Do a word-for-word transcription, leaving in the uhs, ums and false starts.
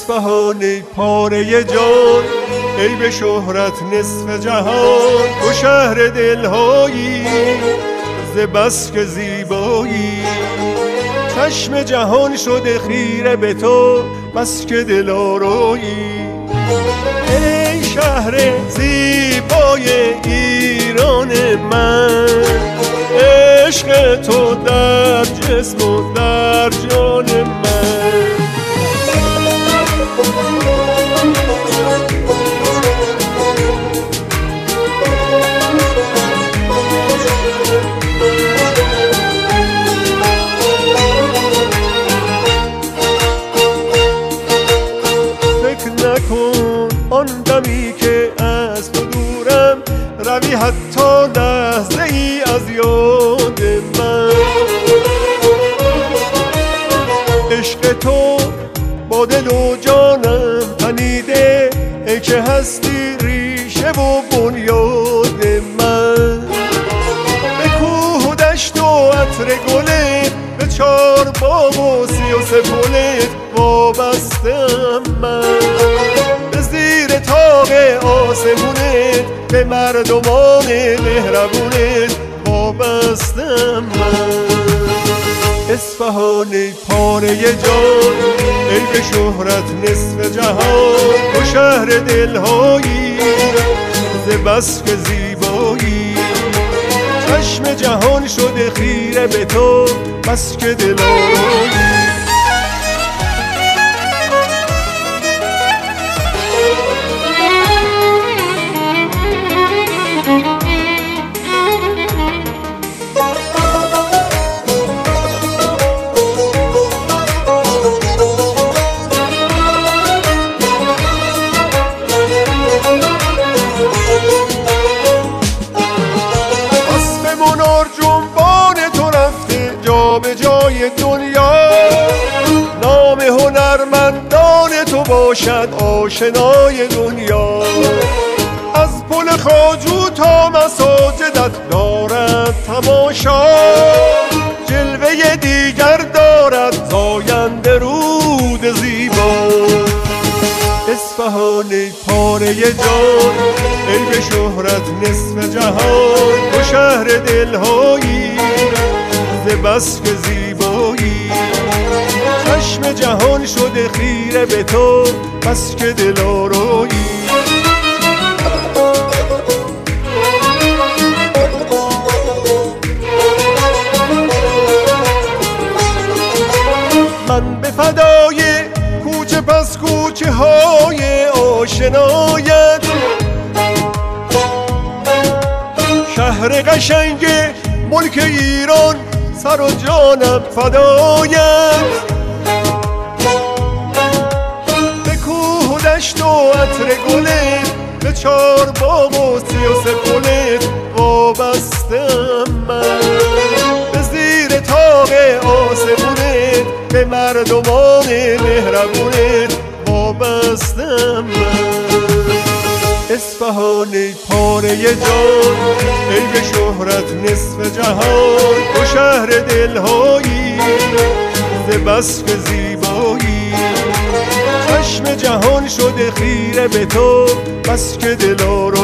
اصفهان پاره جان، ای به شهرت نصف جهان. تو شهر دلهایی ز بس که زیبایی، چشم جهان شده خیره به تو بس که دلارایی. ای شهر زیبای ایران من، عشق تو در جسم و در جان من. آن دمی که از تو دورم، روی حتی لحظه ای از یاد من. عشق تو با دل و جانم تنیده، ای که هستی ریشه و بنیاد من. به کوه و دشت و عطر گلت، به چار باغ و سی و سه پلت وابستم من. تاق آسمونت به مردمان مهربونت وابستم من. اصفهان پاره جان، ای به شهرت نصف جهان. تو شهر دلهایی ز بس که زیبایی، چشم جهان شده خیره به تو بس که دلارایی. به جای دنیا نام هنرمندان تو باشد آشنای دنیا. از پل خواجو تا مساجدت دارد تماشا، جلوه دیگر دارد زاینده رود زیبا. اصفهان پاره جان، ای به شهرت نصف جهان. تو شهر دلهایی ز بس که زیبایی، چشم جهان شده خیره به تو بس که دلارایی. من به فدای کوچه پس کوچه های آشنایت، شهر قشنگ ملک ایران سر و جانم فدایت. به کوه و دشت و عطر گلت، به چار باغ و سی و سه پلت وابستم من. به زیر تاق آسمونت به مردمان مهربونت وابستم من. اصفهان پاره جان، ای به شهرت نصف جهان. تو شهر دلهایی ز بس که زیبایی، چشم جهان شده خیره به تو بس که دلارایی.